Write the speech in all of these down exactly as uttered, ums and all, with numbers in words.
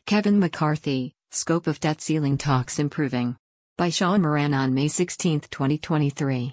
Kevin McCarthy, Scope of Debt Ceiling Talks Improving. By Sean Moran on May sixteenth, twenty twenty-three.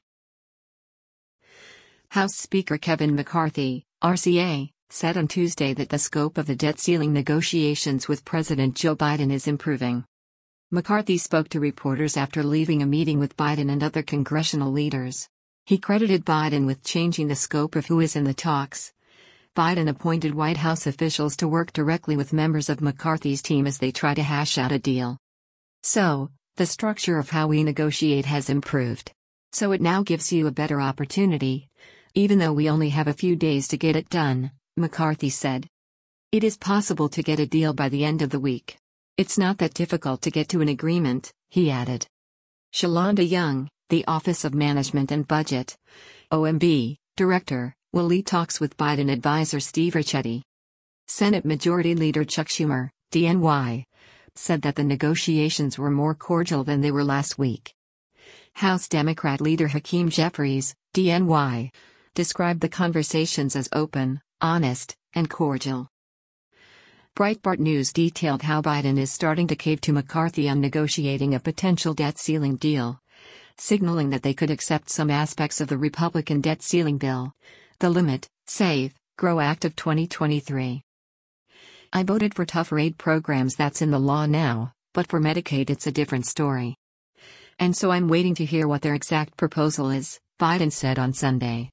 House Speaker Kevin McCarthy, R C A, said on Tuesday that the scope of the debt ceiling negotiations with President Joe Biden is improving. McCarthy spoke to reporters after leaving a meeting with Biden and other congressional leaders. He credited Biden with changing the scope of who is in the talks. Biden appointed White House officials to work directly with members of McCarthy's team as they try to hash out a deal. So, the structure of how we negotiate has improved. So it now gives you a better opportunity, even though we only have a few days to get it done, McCarthy said. It is possible to get a deal by the end of the week. It's not that difficult to get to an agreement, he added. Shalonda Young, the Office of Management and Budget, O M B, Director, will lead talks with Biden advisor Steve Ricchetti. Senate Majority Leader Chuck Schumer, D N Y, said that the negotiations were more cordial than they were last week. House Democrat Leader Hakeem Jeffries, D N Y, described the conversations as open, honest, and cordial. Breitbart News detailed how Biden is starting to cave to McCarthy on negotiating a potential debt ceiling deal, signaling that they could accept some aspects of the Republican debt ceiling bill, the Limit, Save, Grow Act of twenty twenty-three. I voted for tougher aid programs that's in the law now, but for Medicaid it's a different story. And so I'm waiting to hear what their exact proposal is, Biden said on Sunday.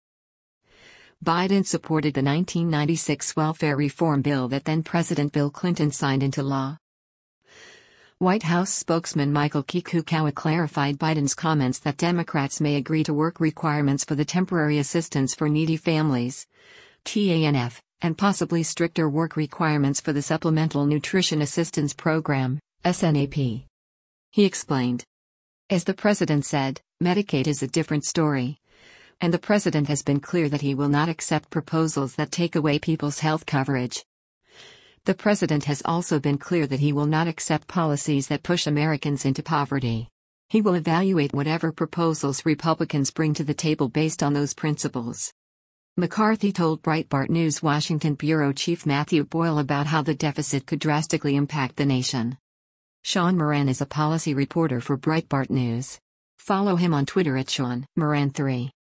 Biden supported the nineteen ninety-six welfare reform bill that then-President Bill Clinton signed into law. White House spokesman Michael Kikukawa clarified Biden's comments that Democrats may agree to work requirements for the Temporary Assistance for Needy Families, T A N F, and possibly stricter work requirements for the Supplemental Nutrition Assistance Program, S N A P. He explained. As the president said, Medicaid is a different story. And the president has been clear that he will not accept proposals that take away people's health coverage. The president has also been clear that he will not accept policies that push Americans into poverty. He will evaluate whatever proposals Republicans bring to the table based on those principles. McCarthy told Breitbart News Washington bureau chief Matthew Boyle about how the deficit could drastically impact the nation. Sean Moran is a policy reporter for Breitbart News. Follow him on Twitter at Sean Moran three.